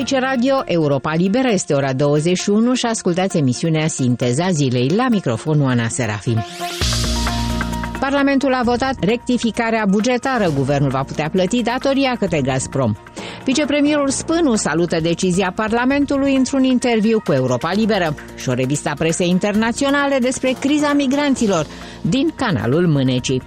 Aici Radio Europa Liberă, este ora 21 și ascultați emisiunea Sinteza Zilei. La microfon Oana Serafim. Parlamentul a votat rectificarea bugetară. Guvernul va putea plăti datoria către Gazprom. Vicepremierul Spânu salută decizia Parlamentului într-un interviu cu Europa Liberă și o revistă a presei internaționale despre criza migranților din Canalul Mânecii.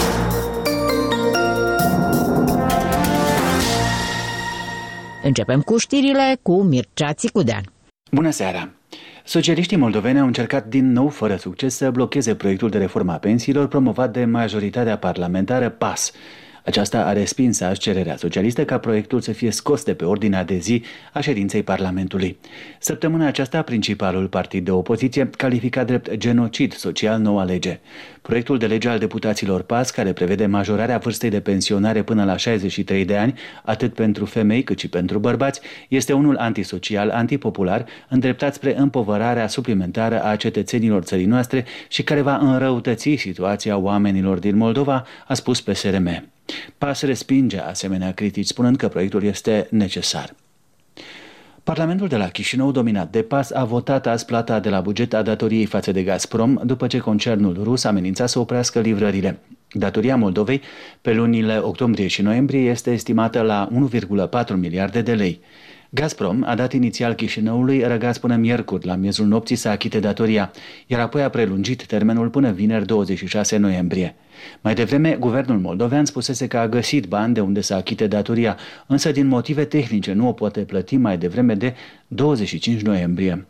Începem cu știrile cu Mircea Țicudean. Bună seara! Socialiștii moldoveni au încercat din nou, fără succes, să blocheze proiectul de reformă a pensiilor promovat de majoritatea parlamentară PAS. Aceasta a respins azi cererea socialistă ca proiectul să fie scos de pe ordinea de zi a ședinței Parlamentului. Săptămâna aceasta, principalul partid de opoziție califica drept genocid social noua lege. Proiectul de lege al deputaților PAS, care prevede majorarea vârstei de pensionare până la 63 de ani, atât pentru femei cât și pentru bărbați, este unul antisocial, antipopular, îndreptat spre împovărarea suplimentară a cetățenilor țării noastre și care va înrăutăți situația oamenilor din Moldova, a spus PSRM. PAS respinge asemenea critici, spunând că proiectul este necesar. Parlamentul de la Chișinău, dominat de PAS, a votat azi plata de la buget a datoriei față de Gazprom, după ce concernul rus amenința să oprească livrările. Datoria Moldovei pe lunile octombrie și noiembrie este estimată la 1,4 miliarde de lei. Gazprom a dat inițial Chișinăului răgaz până miercuri la miezul nopții să achite datoria, iar apoi a prelungit termenul până vineri 26 noiembrie. Mai devreme, guvernul moldovean spusese că a găsit bani de unde să achite datoria, însă din motive tehnice nu o poate plăti mai devreme de 25 noiembrie.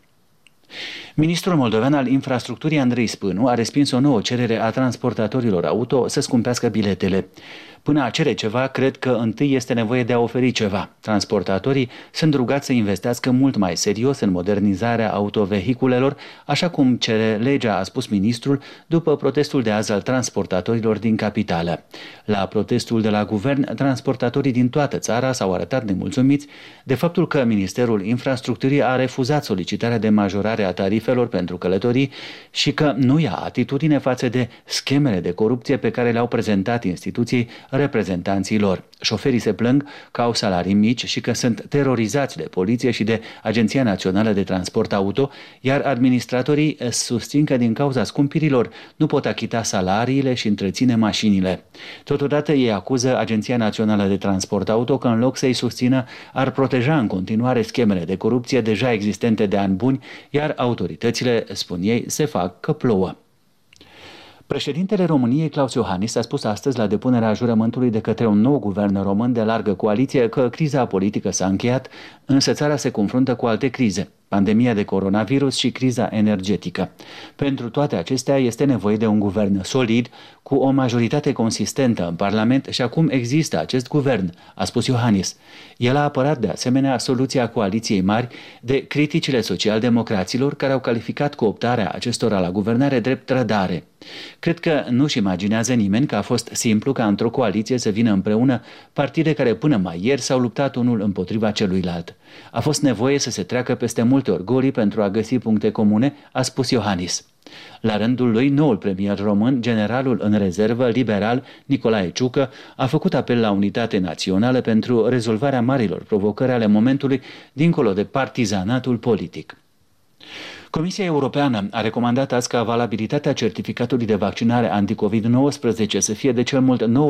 Ministrul moldovean al infrastructurii Andrei Spânu a respins o nouă cerere a transportatorilor auto să scumpească biletele. Până a cere ceva, cred că întâi este nevoie de a oferi ceva. Transportatorii sunt rugați să investească mult mai serios în modernizarea autovehiculelor, așa cum cere legea, a spus ministrul, după protestul de azi al transportatorilor din capitală. La protestul de la guvern, transportatorii din toată țara s-au arătat nemulțumiți de faptul că Ministerul Infrastructurii a refuzat solicitarea de majorare a tarifelor pentru călătorii și că nu ia atitudine față de schemele de corupție pe care le-au prezentat instituției reprezentanții lor. Șoferii se plâng că au salarii mici și că sunt terorizați de poliție și de Agenția Națională de Transport Auto, iar administratorii susțin că din cauza scumpirilor nu pot achita salariile și întreține mașinile. Totodată ei acuză Agenția Națională de Transport Auto că în loc să-i susțină ar proteja în continuare schemele de corupție deja existente de ani buni, iar autoritățile, spun ei, se fac că plouă. Președintele României, Claus Iohannis, a spus astăzi la depunerea jurământului de către un nou guvern român de largă coaliție că criza politică s-a încheiat, însă țara se confruntă cu alte crize, pandemia de coronavirus și criza energetică. Pentru toate acestea este nevoie de un guvern solid, cu o majoritate consistentă în Parlament și acum există acest guvern, a spus Iohannis. El a apărat de asemenea soluția coaliției mari de criticile socialdemocraților care au calificat cooptarea acestora la guvernare drept trădare. Cred că nu-și imaginează nimeni că a fost simplu ca într-o coaliție să vină împreună partide care până mai ieri s-au luptat unul împotriva celuilalt. A fost nevoie să se treacă peste multe orgolii pentru a găsi puncte comune, a spus Iohannis. La rândul lui, noul premier român, generalul în rezervă liberal Nicolae Ciucă, a făcut apel la unitate națională pentru rezolvarea marilor provocări ale momentului dincolo de partizanatul politic. Comisia Europeană a recomandat azi ca valabilitatea certificatului de vaccinare anti-COVID-19 să fie de cel mult 9